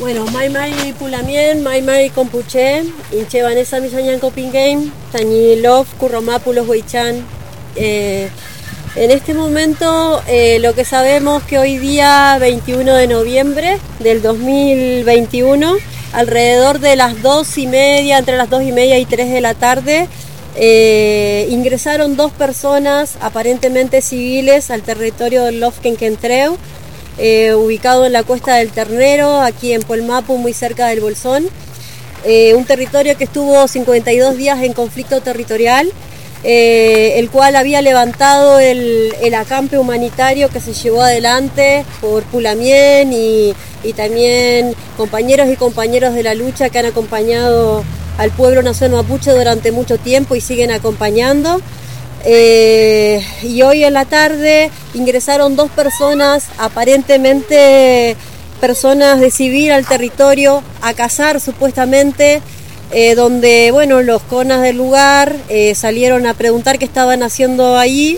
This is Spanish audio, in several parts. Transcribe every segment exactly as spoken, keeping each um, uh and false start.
Bueno, Mai Mai Pulamien, Mai Mai Compuche, Inche Vanessa Misañan Copingame, Tañi Love, Curromápulos Huaychan. Eh, en este momento, eh, lo que sabemos que hoy día, veintiuno de noviembre del dos mil veintiuno, alrededor de las dos y media, entre las dos y media y tres de la tarde, eh, ingresaron dos personas aparentemente civiles al territorio del Lofkenkentreu, Eh, ubicado en la Cuesta del Ternero, aquí en Polmapu, muy cerca del Bolsón, eh, un territorio que estuvo cincuenta y dos días en conflicto territorial, eh, el cual había levantado el, el acampe humanitario que se llevó adelante por Pulamien y, y también compañeros y compañeros de la lucha que han acompañado al pueblo nación mapuche durante mucho tiempo y siguen acompañando. Eh, y hoy en la tarde ingresaron dos personas, aparentemente personas de civil, al territorio a cazar supuestamente, eh, donde bueno, los conas del lugar eh, salieron a preguntar qué estaban haciendo ahí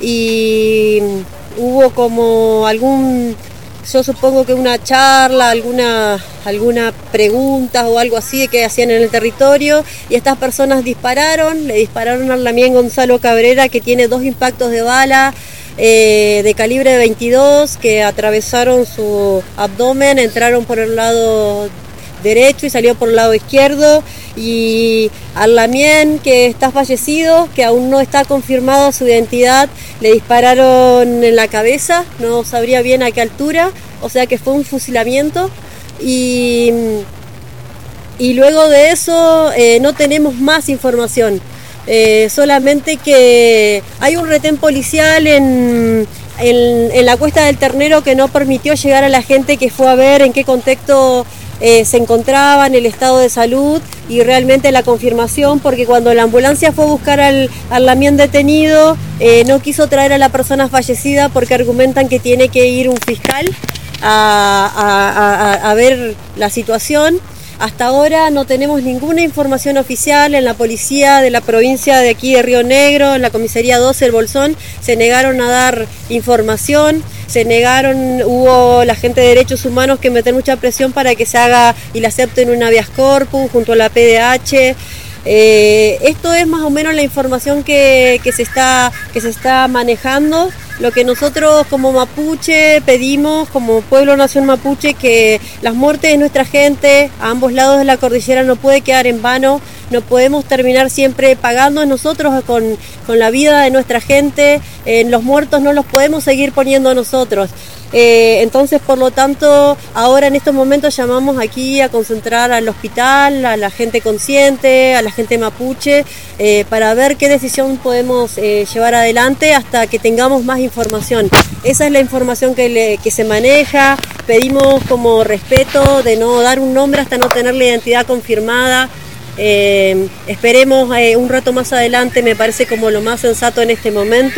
y hubo como algún, yo supongo que una charla, alguna, alguna pregunta o algo así que hacían en el territorio, y estas personas dispararon, le dispararon al Lamien Gonzalo Cabrera, que tiene dos impactos de bala eh, de calibre veintidós que atravesaron su abdomen, entraron por el lado derecho y salió por el lado izquierdo, y al Lamien, que está fallecido, que aún no está confirmado su identidad, le dispararon en la cabeza, no sabría bien a qué altura, o sea que fue un fusilamiento, y, y luego de eso eh, no tenemos más información, eh, solamente que hay un retén policial en, en, en la Cuesta del Ternero que no permitió llegar a la gente que fue a ver en qué contexto Eh, se encontraba en el estado de salud, y realmente la confirmación, porque cuando la ambulancia fue a buscar al, al Lamien detenido, eh, no quiso traer a la persona fallecida porque argumentan que tiene que ir un fiscal a, a, a, a ver la situación. Hasta ahora no tenemos ninguna información oficial. En la policía de la provincia de aquí de Río Negro, en la comisaría doce, el Bolsón, se negaron a dar información, se negaron, hubo la gente de derechos humanos que meten mucha presión para que se haga y le acepten un habeas corpus junto a la P D H. Eh, esto es más o menos la información que, que, se está, que se está manejando. Lo que nosotros como mapuche pedimos, como pueblo nación mapuche, que las muertes de nuestra gente a ambos lados de la cordillera no puede quedar en vano, no podemos terminar siempre pagando nosotros con, con la vida de nuestra gente, eh, los muertos no los podemos seguir poniendo nosotros. Eh, entonces, por lo tanto, ahora en estos momentos llamamos aquí a concentrar al hospital, a la gente consciente, a la gente mapuche, eh, para ver qué decisión podemos eh, llevar adelante hasta que tengamos más información. Esa es la información que, le, que se maneja. Pedimos como respeto de no dar un nombre hasta no tener la identidad confirmada. Eh, esperemos eh, un rato más adelante, me parece como lo más sensato en este momento.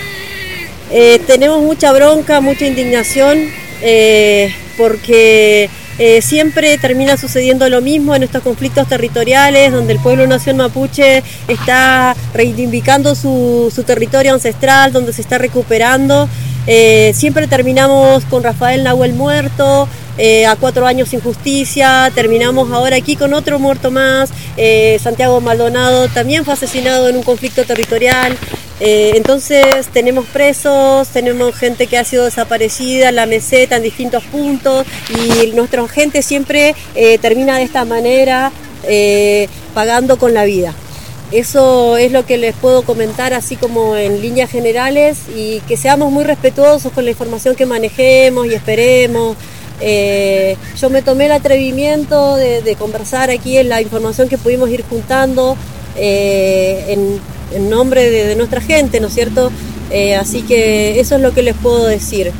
Eh, tenemos mucha bronca, mucha indignación, eh, porque eh, siempre termina sucediendo lo mismo en estos conflictos territoriales, donde el pueblo nación mapuche está reivindicando su, su territorio ancestral, donde se está recuperando. Eh, siempre terminamos con Rafael Nahuel muerto, eh, a cuatro años sin justicia, terminamos ahora aquí con otro muerto más, eh, Santiago Maldonado también fue asesinado en un conflicto territorial. Eh, entonces tenemos presos, tenemos gente que ha sido desaparecida en la meseta en distintos puntos, y nuestra gente siempre eh, termina de esta manera, eh, pagando con la vida. Eso es lo que les puedo comentar así como en líneas generales, y que seamos muy respetuosos con la información que manejemos y esperemos. Eh, yo me tomé el atrevimiento de, de conversar aquí en la información que pudimos ir juntando eh, en en nombre de, de nuestra gente, ¿no es cierto? Eh, así que eso es lo que les puedo decir.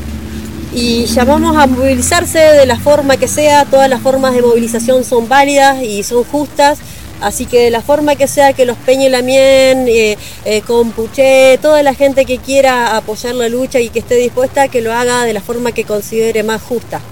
Y llamamos a movilizarse de la forma que sea, todas las formas de movilización son válidas y son justas, así que de la forma que sea, que los Peña y Lamien, eh, eh, Compuche, toda la gente que quiera apoyar la lucha y que esté dispuesta, que lo haga de la forma que considere más justa.